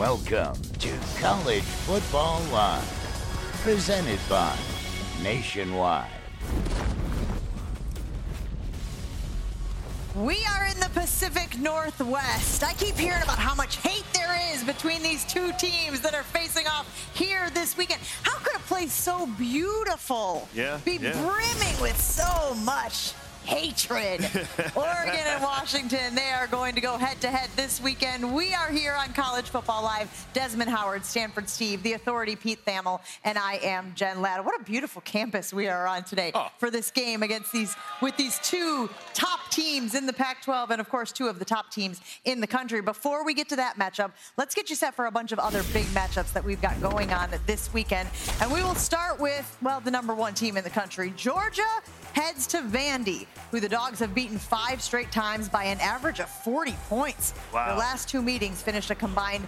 Welcome to College Football Live, presented by Nationwide. We are in the Pacific Northwest. I keep hearing about how much hate there is between these two teams that are facing off here this weekend. How could a place so beautiful be brimming with so much hatred? Oregon and Washington, they are going to go head-to-head this weekend. We are here on College Football Live. Desmond Howard, Stanford Steve, the Authority, Pete Thamel, and I am Jen Latta. What a beautiful campus we are on today for this game against these two top teams in the Pac-12 and, of course, two of the top teams in the country. Before we get to that matchup, let's get you set for a bunch of other big matchups that we've got going on this weekend. And we will start with, well, the number one team in the country. Georgia heads to Vandy, who the Dogs have beaten 5 straight times by an average of 40 points. Wow. Their last 2 meetings finished a combined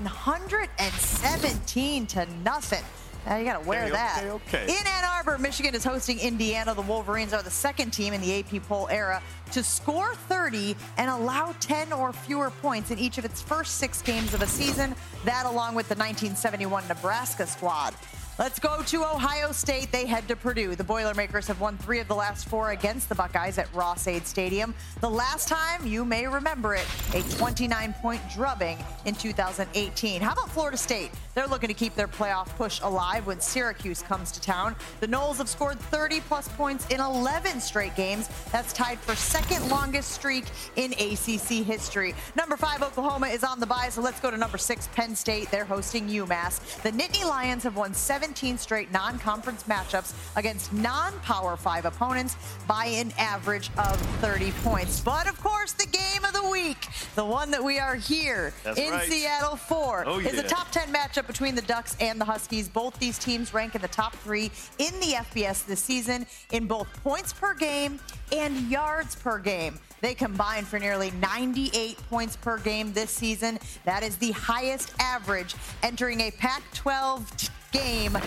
117-0. Now you got to wear that. Okay. In Ann Arbor, Michigan is hosting Indiana. The Wolverines are the second team in the AP poll era to score 30 and allow 10 or fewer points in each of its first 6 games of a season. That along with the 1971 Nebraska squad. Let's go to Ohio State. They head to Purdue. The Boilermakers have won 3 of the last 4 against the Buckeyes at Ross-Ade Stadium. The last time, you may remember it, a 29-point drubbing in 2018. How about Florida State? They're looking to keep their playoff push alive when Syracuse comes to town. The Noles have scored 30-plus points in 11 straight games. That's tied for second longest streak in ACC history. Number 5, Oklahoma is on the bye, so let's go to number 6, Penn State. They're hosting UMass. The Nittany Lions have won 17 straight non-conference matchups against non-Power 5 opponents by an average of 30 points. But, of course, the game of the week, the one that we are here Seattle for, is a top 10 matchup between the Ducks and the Huskies. Both these teams rank in the top 3 in the FBS this season in both points per game and yards per game. They combined for nearly 98 points per game this season. That is the highest average entering a Pac-12 game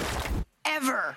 ever.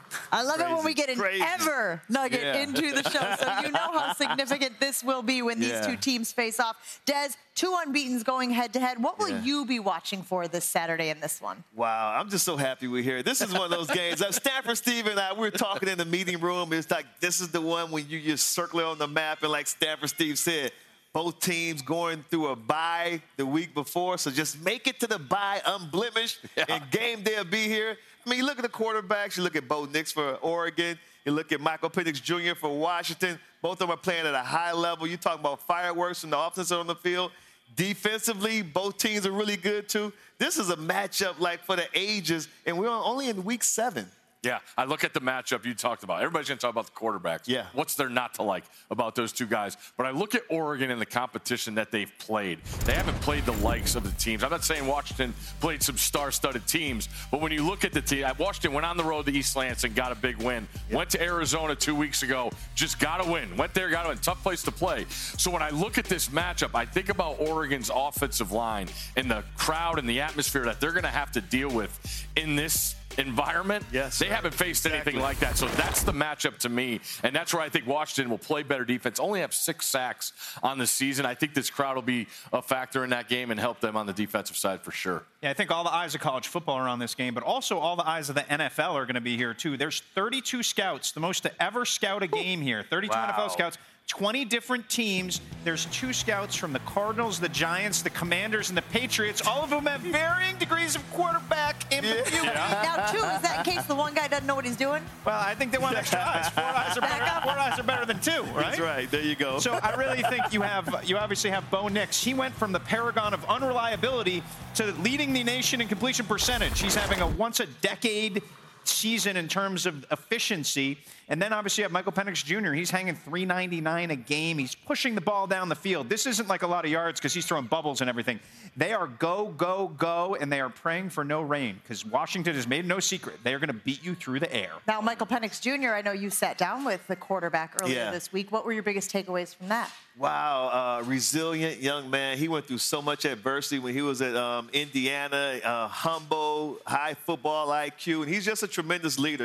I love it when we get an ever nugget into the show, so you know how significant this will be when these two teams face off. Des, 2 unbeatens going head-to-head. What will you be watching for this Saturday in this one? Wow, I'm just so happy we're here. This is one of those games. Stanford Steve and I, we were talking in the meeting room. It's like this is the one when you just circle it on the map, and like Stanford Steve said, both teams going through a bye the week before, so just make it to the bye unblemished, and game day will be here. I mean, you look at the quarterbacks, you look at Bo Nix for Oregon, you look at Michael Penix Jr. for Washington. Both of them are playing at a high level. You talk about fireworks from the offense on the field. Defensively, both teams are really good, too. This is a matchup like for the ages, and we're only in week 7. Yeah, I look at the matchup you talked about. Everybody's going to talk about the quarterbacks. Yeah. What's there not to like about those two guys? But I look at Oregon and the competition that they've played. They haven't played the likes of the teams. I'm not saying Washington played some star-studded teams, but when you look at the team, Washington went on the road to East Lansing, got a big win. Yeah. Went to Arizona 2 weeks ago, just got to win. Went there, got to win. Tough place to play. So when I look at this matchup, I think about Oregon's offensive line and the crowd and the atmosphere that they're going to have to deal with in this environment. They haven't faced anything like that. So that's the matchup to me. And that's where I think Washington will play better defense. Only have 6 sacks on the season. I think this crowd will be a factor in that game and help them on the defensive side for sure. Yeah, I think all the eyes of college football are on this game, but also all the eyes of the NFL are going to be here too. There's 32 scouts, the most to ever scout a game here. 32 NFL scouts. 20 different teams. There's 2 scouts from the Cardinals, the Giants, the Commanders, and the Patriots. All of them have varying degrees of quarterback input. Now, 2, is that in case the one guy doesn't know what he's doing? Well, I think they want extra eyes. 4 eyes are better than 2, right? That's right. There you go. So I really think you obviously have Bo Nix. He went from the paragon of unreliability to leading the nation in completion percentage. He's having a once-a-decade season in terms of efficiency. And then obviously you have Michael Penix Jr. He's hanging 399 a game. He's pushing the ball down the field. This isn't like a lot of yards because he's throwing bubbles and everything. They are go, go, go, and they are praying for no rain because Washington has made no secret. They are going to beat you through the air. Now, Michael Penix Jr., I know you sat down with the quarterback earlier this week. What were your biggest takeaways from that? Wow, resilient young man. He went through so much adversity when he was at Indiana, humble, high football IQ, and he's just a tremendous leader.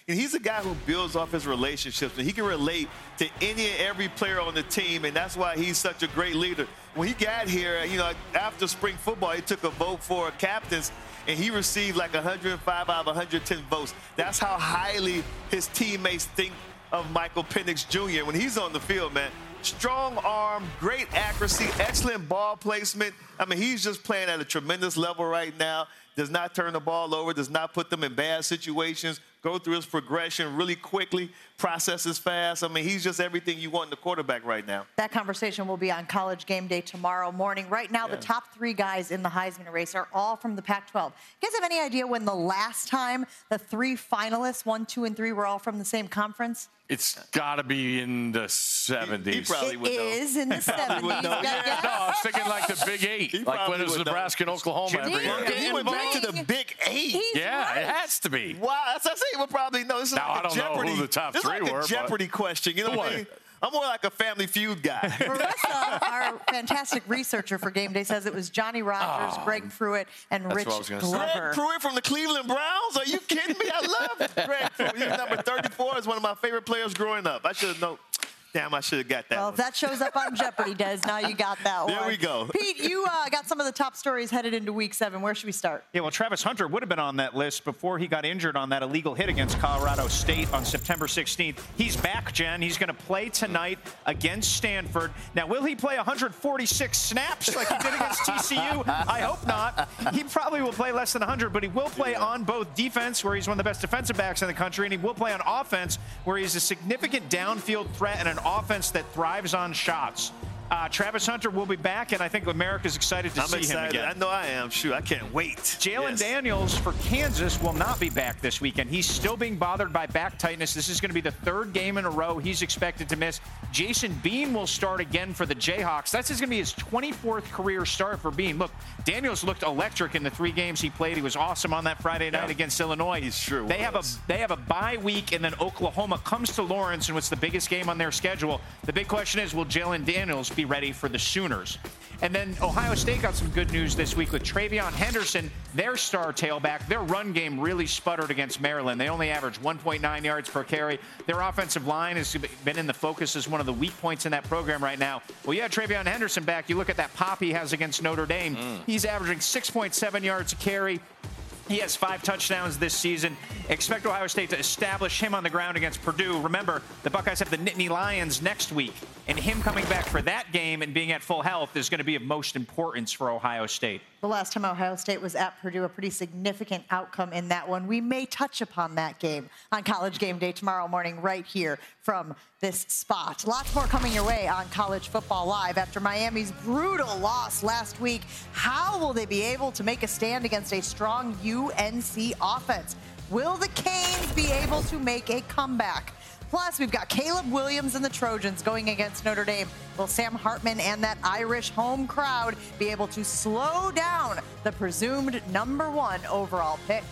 And he's a guy who builds off his relationships, and he can relate to any and every player on the team, and that's why he's such a great leader. When he got here, after spring football, he took a vote for captains, and he received like 105 out of 110 votes. That's how highly his teammates think of Michael Penix Jr. when he's on the field, man. Strong arm, great accuracy, excellent ball placement. I mean, he's just playing at a tremendous level right now. Does not turn the ball over, does not put them in bad situations, go through his progression really quickly, processes fast. I mean, he's just everything you want in the quarterback right now. That conversation will be on College Game Day tomorrow morning. Right now, the top 3 guys in the Heisman race are all from the Pac-12. You guys have any idea when the last time the 3 finalists, 1, 2, and 3, were all from the same conference? It's got to be in the 70s. He probably would know. It is in the 70s. No, I was thinking like the Big 8, like when it was Nebraska and Oklahoma every year. He went back to the Big 8. Yeah, it has to be. Wow, that's what I say. He would probably know. This is Now, like I don't Jeopardy. know who the top 3 This is like were. a Jeopardy question. You know what I mean? I'm more like a Family Feud guy. Marissa, our fantastic researcher for Game Day, says it was Johnny Rogers, Greg Pruitt, and Rich Glover. Greg Pruitt from the Cleveland Browns? Are you kidding me? I love Greg Pruitt. He's number 34. Is one of my favorite players growing up. I should have known. Damn, I should have got that Well, one. if that shows up on Jeopardy, Des, now you got that one. There we go. Pete, you got some of the top stories headed into Week 7. Where should we start? Yeah, well, Travis Hunter would have been on that list before he got injured on that illegal hit against Colorado State on September 16th. He's back, Jen. He's going to play tonight against Stanford. Now, will he play 146 snaps like he did against TCU? I hope not. He probably will play less than 100, but he will play on both defense, where he's one of the best defensive backs in the country, and he will play on offense, where he's a significant downfield threat and an offense that thrives on shots. Travis Hunter will be back, and I think America's excited to see him again. I know I am. Shoot, I can't wait. Jalen Daniels for Kansas will not be back this weekend. He's still being bothered by back tightness. This is going to be the 3rd game in a row he's expected to miss. Jason Bean will start again for the Jayhawks. That's going to be his 24th career start for Bean. Look, Daniels looked electric in the 3 games he played. He was awesome on that Friday night against Illinois. He sure They was. have a bye week, and then Oklahoma comes to Lawrence, and what's the biggest game on their schedule? The big question is, will Jalen Daniels be ready for the Sooners? And then Ohio State got some good news this week with Travion Henderson, their star tailback. Their run game really sputtered against Maryland. They only averaged 1.9 yards per carry. Their offensive line has been in the focus as one of the weak points in that program right now. Well, you have Travion Henderson back. You look at that pop he has against Notre Dame. He's averaging 6.7 yards a carry. He has 5 touchdowns this season. Expect Ohio State to establish him on the ground against Purdue. Remember, the Buckeyes have the Nittany Lions next week, and him coming back for that game and being at full health is going to be of most importance for Ohio State. The last time Ohio State was at Purdue, a pretty significant outcome in that one. We may touch upon that game on College Game Day tomorrow morning right here from this spot. Lots more coming your way on College Football Live. After Miami's brutal loss last week, how will they be able to make a stand against a strong UNC offense? Will the Canes be able to make a comeback? Plus, we've got Caleb Williams and the Trojans going against Notre Dame. Will Sam Hartman and that Irish home crowd be able to slow down the presumed #1 overall pick?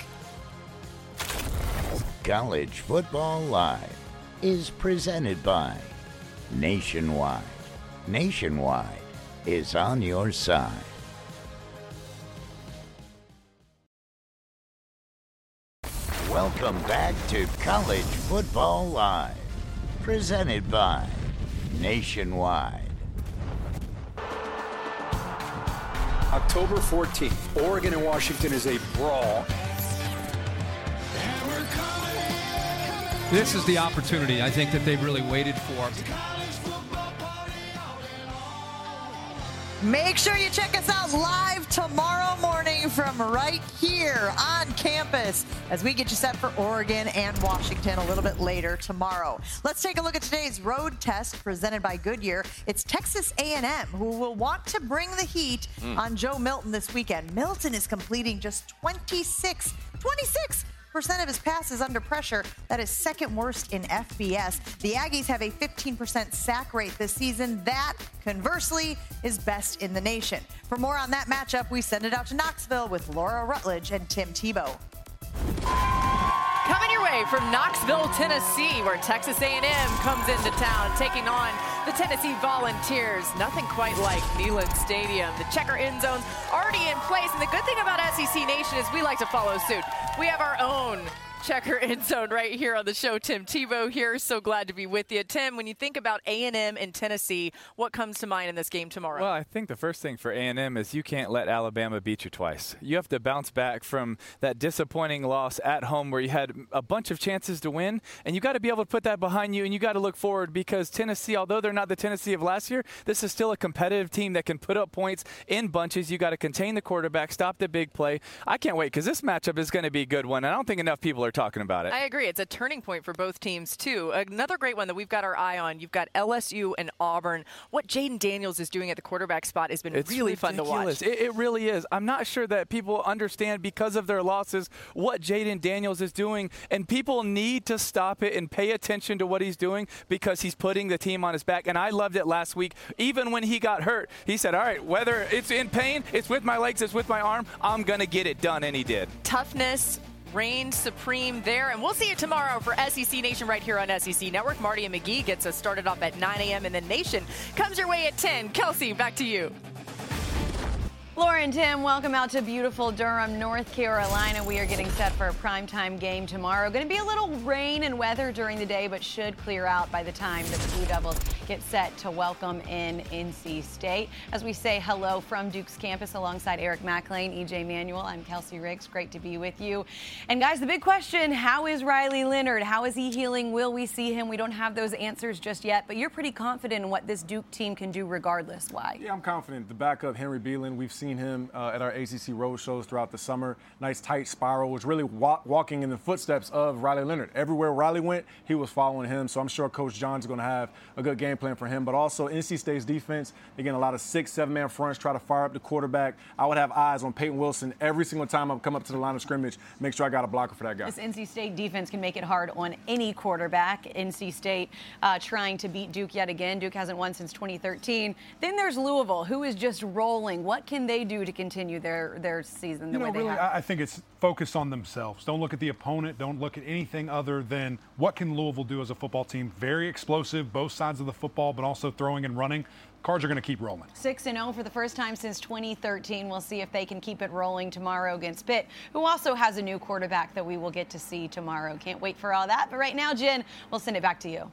College Football Live is presented by Nationwide. Nationwide is on your side. Welcome back to College Football Live, presented by Nationwide. October 14th, Oregon and Washington is a brawl. This is the opportunity, I think, that they've really waited for. Make sure you check us out live tomorrow morning from right here on campus as we get you set for Oregon and Washington a little bit later tomorrow. Let's take a look at today's road test presented by Goodyear. It's Texas A&M who will want to bring the heat on Joe Milton this weekend. Milton is completing just 26% of his passes under pressure. That is second worst in FBS. The Aggies have a 15% sack rate this season. That, conversely, is best in the nation. For more on that matchup, we send it out to Knoxville with Laura Rutledge and Tim Tebow. Coming your way from Knoxville, Tennessee, where Texas A&M comes into town, taking on the Tennessee Volunteers. Nothing quite like Neyland Stadium. The checker end zone's already in place, and the good thing about SEC Nation is we like to follow suit. We have our own Checker End Zone right here on the show. Tim Tebow here. So glad to be with you. Tim, when you think about A&M and Tennessee, what comes to mind in this game tomorrow? Well, I think the first thing for A&M is you can't let Alabama beat you twice. You have to bounce back from that disappointing loss at home where you had a bunch of chances to win, and you got to be able to put that behind you, and you got to look forward because Tennessee, although they're not the Tennessee of last year, this is still a competitive team that can put up points in bunches. You got to contain the quarterback, stop the big play. I can't wait because this matchup is going to be a good one, and I don't think enough people are talking about it. I agree. It's a turning point for both teams, too. Another great one that we've got our eye on, you've got LSU and Auburn. What Jaden Daniels is doing at the quarterback spot has been really fun to watch. It really is. I'm not sure that people understand because of their losses what Jaden Daniels is doing, and people need to stop it and pay attention to what he's doing because he's putting the team on his back. And I loved it last week. Even when he got hurt, he said, all right, whether it's in pain, it's with my legs, it's with my arm, I'm going to get it done, and he did. Toughness reigns supreme there, and we'll see you tomorrow for SEC Nation right here on SEC Network. Marty and McGee gets us started off at 9 a.m. and then Nation comes your way at 10. Kelsey, back to you. Laura and Tim, welcome out to beautiful Durham, North Carolina. We are getting set for a primetime game tomorrow. Going to be a little rain and weather during the day, but should clear out by the time the Blue Devils get set to welcome in NC State. As we say hello from Duke's campus alongside Eric McLean, EJ Manuel, I'm Kelsey Riggs. Great to be with you. And guys, the big question, how is Riley Leonard? How is he healing? Will we see him? We don't have those answers just yet, but you're pretty confident in what this Duke team can do regardless. Why? Yeah, I'm confident. The backup, Henry Beeland, we've seen him at our ACC road shows throughout the summer. Nice tight spiral, was really walking in the footsteps of Riley Leonard. Everywhere Riley went, he was following him. So I'm sure Coach John's going to have a good game plan for him. But also NC State's defense, again, a lot of 6, 7-man fronts, try to fire up the quarterback. I would have eyes on Peyton Wilson every single time I come up to the line of scrimmage, make sure I got a blocker for that guy. This NC State defense can make it hard on any quarterback. NC State trying to beat Duke yet again. Duke hasn't won since 2013. Then there's Louisville, who is just rolling. What can they do to continue their season the way they have? I think it's focused on themselves. Don't look at the opponent. Don't look at anything other than what can Louisville do as a football team. Very explosive, both sides of the football, but also throwing and running. Cards are going to keep rolling. 6-0 for the first time since 2013. We'll see if they can keep it rolling tomorrow against Pitt, who also has a new quarterback that we will get to see tomorrow. Can't wait for all that. But right now, Jen, we'll send it back to you.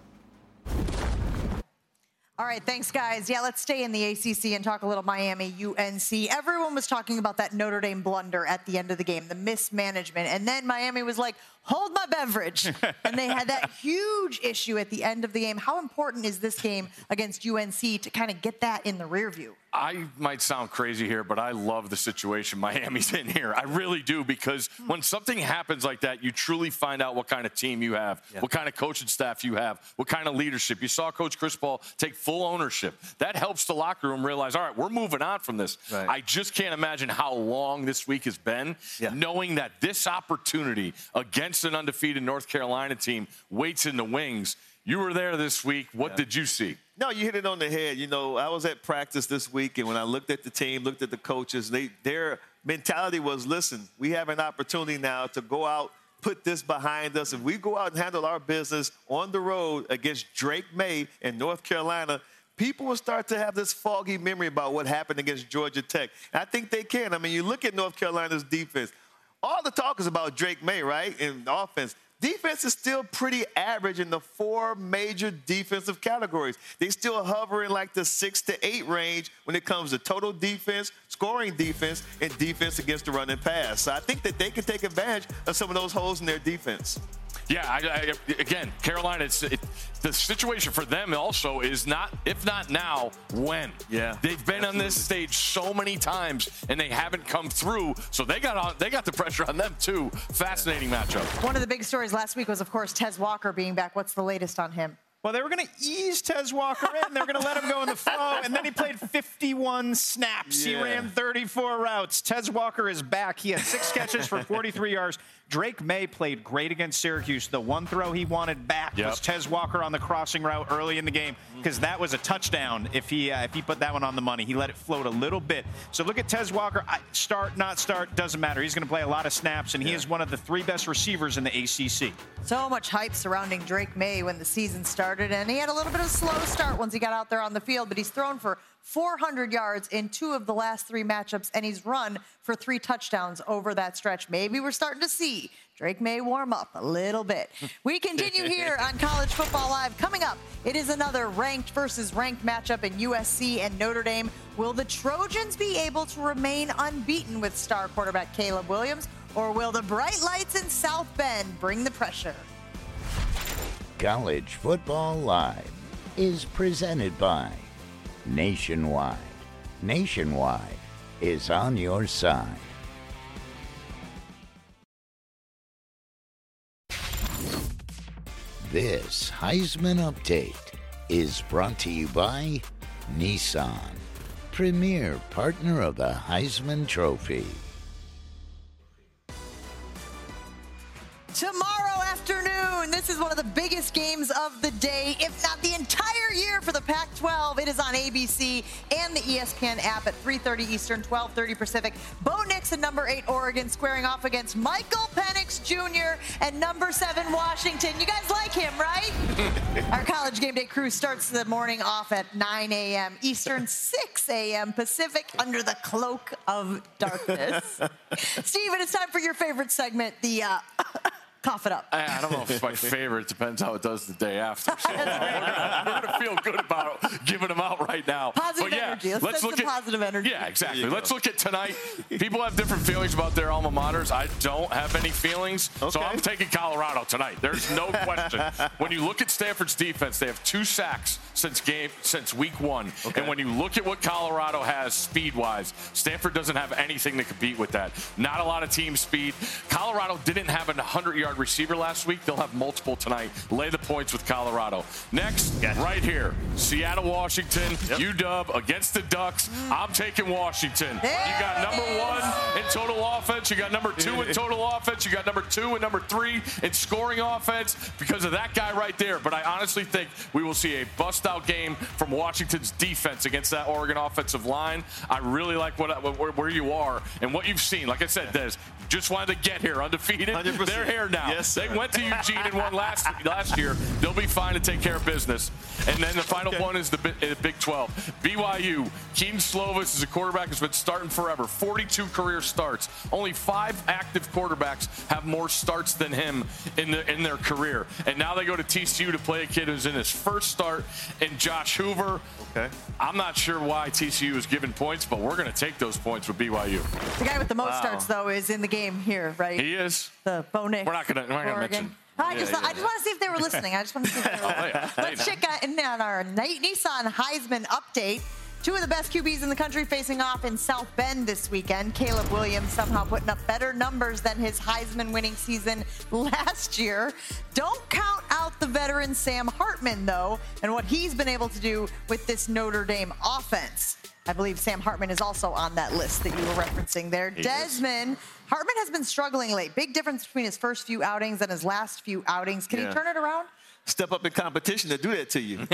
All right, thanks, guys. Yeah, let's stay in the ACC and talk a little Miami, UNC. Everyone was talking about that Notre Dame blunder at the end of the game, the mismanagement. And then Miami was like, hold my beverage. And they had that huge issue at the end of the game. How important is this game against UNC to kind of get that in the rear view? I might sound crazy here, but I love the situation Miami's in here. I really do, because when something happens like that, you truly find out what kind of team you have, what kind of coaching staff you have, what kind of leadership. You saw Coach Chris Paul take full ownership. That helps the locker room realize, all right, we're moving on from this. Right. I just can't imagine how long this week has been, knowing that this opportunity against an undefeated North Carolina team waits in the wings. You were there this week. What did you see? No, you hit it on the head. You know, I was at practice this week, and when I looked at the team, looked at the coaches, their mentality was, listen, we have an opportunity now to go out, put this behind us. If we go out and handle our business on the road against Drake May in North Carolina, people will start to have this foggy memory about what happened against Georgia Tech. And I think they can. I mean, you look at North Carolina's defense. All the talk is about Drake May, right, in offense. Defense is still pretty average in the 4 major defensive categories. They still hover in like the 6 to 8 range when it comes to total defense, scoring defense, and defense against the run and pass. So I think that they can take advantage of some of those holes in their defense. Yeah, again, Carolina, the situation for them also is not, if not now, when. Yeah, they've been on this stage so many times, and they haven't come through, so they got the pressure on them, too. Fascinating matchup. One of the big stories last week was, of course, Tez Walker being back. What's the latest on him? Well, they were going to ease Tez Walker in. They were going to let him go in the flow, and then he played 51 snaps. He ran 34 routes. Tez Walker is back. He had 6 catches for 43 yards. Drake May played great against Syracuse. The one throw he wanted back was Tez Walker on the crossing route early in the game, because that was a touchdown if he put that one on the money. He let it float a little bit. So look at Tez Walker. Start, not start, doesn't matter. He's going to play a lot of snaps, and he is one of the 3 best receivers in the ACC. So much hype surrounding Drake May when the season started. started, and he had a little bit of a slow start once he got out there on the field, but he's thrown for 400 yards in 2 of the last 3 matchups, and he's run for 3 touchdowns over that stretch. Maybe we're starting to see Drake May warm up a little bit. We continue here on College Football Live. Coming up, it is another ranked versus ranked matchup in USC and Notre Dame. Will the Trojans be able to remain unbeaten with star quarterback Caleb Williams, or will the bright lights in South Bend bring the pressure? College Football Live is presented by Nationwide. Nationwide is on your side. This Heisman Update is brought to you by Nissan, premier partner of the Heisman Trophy. Tomorrow afternoon, this is one of the biggest games of the day, if not the entire year for the Pac-12. It is on ABC and the ESPN app at 3:30 Eastern, 12:30 Pacific. Bo Nix and number 8 Oregon squaring off against Michael Penix Jr. and number 7 Washington. You guys like him, right? Our College Game Day crew starts the morning off at 9 a.m. Eastern, 6 a.m. Pacific, under the cloak of darkness. Steven, it's time for your favorite segment, the cough it up. I don't know if it's my favorite. It depends how it does the day after. So we're gonna feel good about giving them out right now. Positive energy. Let's look at positive energy. Yeah, exactly. Let's look at tonight. People have different feelings about their alma maters. I don't have any feelings, so I'm taking Colorado tonight. There's no question. When you look at Stanford's defense, they have 2 sacks since week 1. And when you look at what Colorado has speed-wise, Stanford doesn't have anything to compete with that. Not a lot of team speed. Colorado didn't have a 100-yard receiver last week. They'll have multiple tonight. Lay the points with Colorado. Next, right here, Seattle, Washington, UW against the Ducks. I'm taking Washington. You got number 1 in total offense. You got number 2 in total offense. You got number 2 and number 3 in scoring offense because of that guy right there. But I honestly think we will see a bust-out game from Washington's defense against that Oregon offensive line. I really like where you are and what you've seen. Like I said, Des, just wanted to get here undefeated. 100%. They're here now. Yes, they went to Eugene and won last year. They'll be fine to take care of business. And then the final one is the Big 12. BYU, Keaton Slovis is a quarterback who's been starting forever. 42 career starts. Only 5 active quarterbacks have more starts than him in their career. And now they go to TCU to play a kid who's in his first start in Josh Hoover. I'm not sure why TCU is giving points, but we're going to take those points with BYU. The guy with the most starts, though, is in the game here, right? He is. The Bo Nix. We're not going to mention. I just want to see if they were listening. I just want to see if they were listening. Let's check in on our Nissan Heisman update. 2 of the best QBs in the country facing off in South Bend this weekend. Caleb Williams somehow putting up better numbers than his Heisman winning season last year. Don't count out the veteran Sam Hartman, though, and what he's been able to do with this Notre Dame offense. I believe Sam Hartman is also on that list that you were referencing there. Desmond, Hartman has been struggling late. Big difference between his first few outings and his last few outings. Can he turn it around? Step up in competition to do that to you.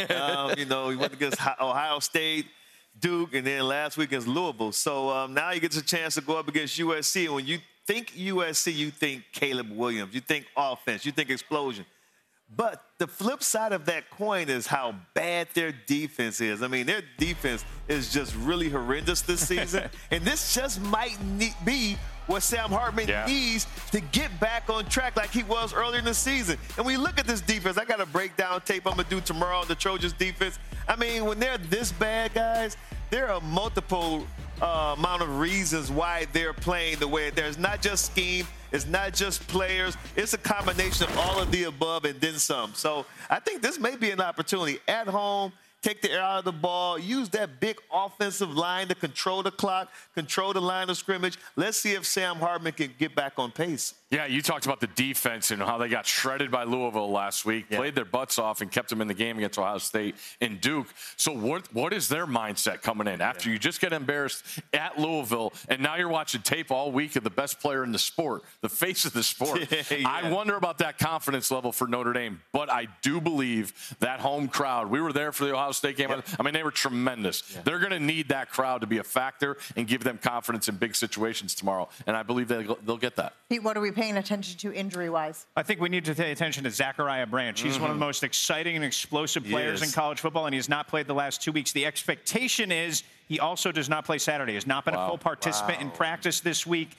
He went against Ohio State, Duke, and then last week against Louisville. So now he gets a chance to go up against USC. And when you think USC, you think Caleb Williams. You think offense. You think explosion. But the flip side of that coin is how bad their defense is. I mean, their defense is just really horrendous this season. And this just might be what Sam Hartman needs to get back on track like he was earlier in the season. And when you look at this defense, I got a breakdown tape I'm going to do tomorrow on the Trojans defense. I mean, when they're this bad, guys, there are multiple amount of reasons why they're playing the way they're. It's not just scheme. It's not just players. It's a combination of all of the above and then some. So I think this may be an opportunity at home. Take the air out of the ball. Use that big offensive line to control the clock, control the line of scrimmage. Let's see if Sam Hartman can get back on pace. Yeah, you talked about the defense and how they got shredded by Louisville last week, played their butts off and kept them in the game against Ohio State and Duke. So what is their mindset coming in after you just get embarrassed at Louisville and now you're watching tape all week of the best player in the sport, the face of the sport? I wonder about that confidence level for Notre Dame, but I do believe that home crowd, we were there for the Ohio State game. I mean, they were tremendous. They're going to need that crowd to be a factor and give them confidence in big situations tomorrow, and I believe they'll get that. Pete, what are we paying paying attention to injury-wise? I think we need to pay attention to Zachariah Branch. He's one of the most exciting and explosive players in college football, and he has not played the last 2 weeks. The expectation is he also does not play Saturday. Has not been a full participant in practice this week.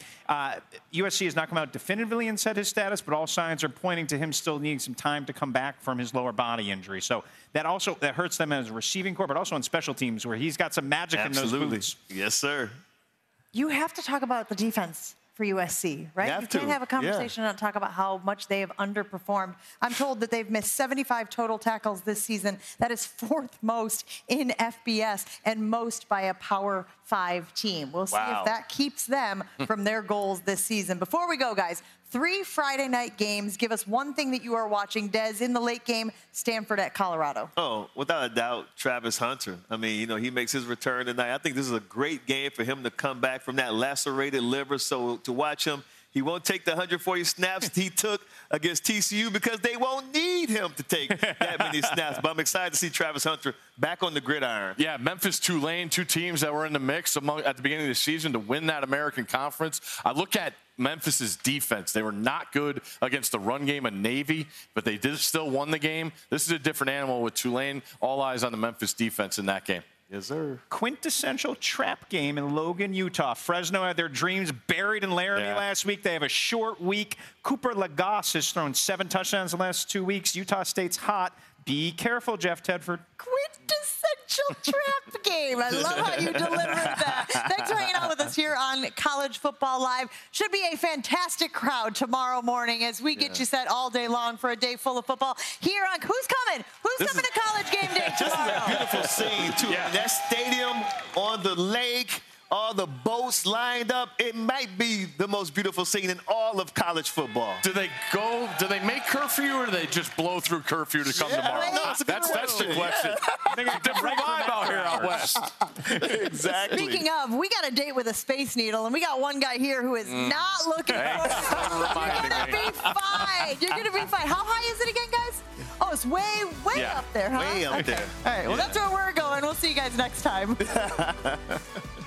USC has not come out definitively and said his status, but all signs are pointing to him still needing some time to come back from his lower body injury. So that hurts them as a receiving corps, but also on special teams where he's got some magic in those boots. Yes, sir. You have to talk about the defense for USC, right? You can't have a conversation and not talk about how much they have underperformed. I'm told that they've missed 75 total tackles this season. That is 4th most in FBS and most by a Power 5 team. We'll see if that keeps them from their goals this season. Before we go, guys, 3 Friday night games. Give us one thing that you are watching. Des, in the late game, Stanford at Colorado. Oh, without a doubt, Travis Hunter. I mean, you know, he makes his return tonight. I think this is a great game for him to come back from that lacerated liver. So to watch him, he won't take the 140 snaps he took against TCU because they won't need him to take that many snaps. But I'm excited to see Travis Hunter back on the gridiron. Yeah, Memphis, Tulane, 2 teams that were in the mix at the beginning of the season to win that American Conference. I look at Memphis's defense. They were not good against the run game of Navy, but they still won the game. This is a different animal with Tulane. All eyes on the Memphis defense in that game. Yes, sir. Quintessential trap game in Logan, Utah. Fresno had their dreams buried in Laramie last week. They have a short week. Cooper Lagasse has thrown 7 touchdowns the last 2 weeks. Utah State's hot. Be careful, Jeff Tedford. Quintessential trap game. I love how you delivered that. Thanks for hanging out with us here on College Football Live. Should be a fantastic crowd tomorrow morning as we get you set all day long for a day full of football here on Who's Coming? Who's coming to College Game Day tomorrow? This is a beautiful scene, too. That stadium on the lake, all the boats lined up. It might be the most beautiful scene in all of college football. Do they make curfew or do they just blow through curfew to come tomorrow? No, that's the question. Different vibe out here out west. Exactly. Speaking of, we got a date with a Space Needle, and we got one guy here who is not looking for it. You're going to be fine. You're going to be fine. How high is it again, guys? Oh, it's way up there, huh? Way up there. All right, well, that's where we're going. We'll see you guys next time.